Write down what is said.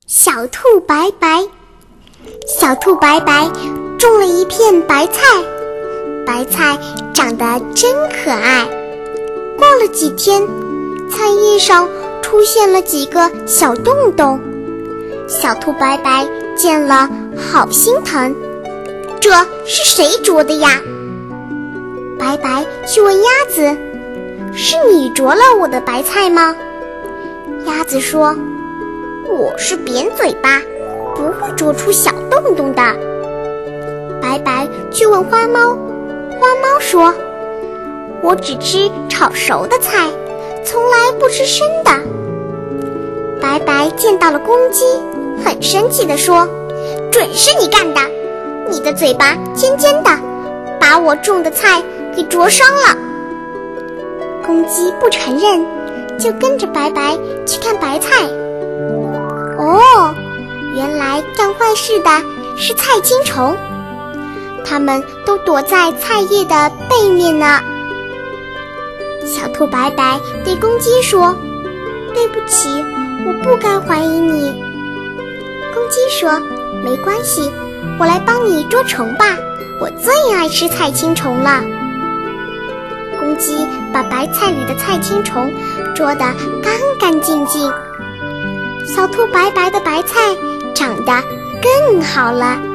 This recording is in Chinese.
小兔白白，小兔白白种了一片白菜，白菜长得真可爱。过了几天，菜叶上出现了几个小洞洞，小兔白白见了好心疼，这是谁啄的呀？白白去问鸭子，是你啄了我的白菜吗？鸭子说，我是扁嘴巴，不会啄出小洞洞的。白白去问花猫，花猫说，我只吃炒熟的菜，从来不吃生的。白白见到了公鸡，很生气地说，准是你干的，你的嘴巴尖尖的，把我种的菜给啄伤了。公鸡不承认，就跟着白白去看白菜。哦，原来干坏事的是菜青虫，它们都躲在菜叶的背面呢。小兔白白对公鸡说，对不起，我不该怀疑你。公鸡说，没关系，我来帮你捉虫吧，我最爱吃菜青虫了。公鸡把白菜里的菜青虫捉得干干净净，小兔白白的白菜长得更好了。